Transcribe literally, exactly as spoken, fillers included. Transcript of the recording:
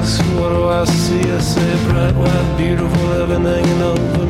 ask, what do I see? I say bright, white, beautiful, heaven hanging over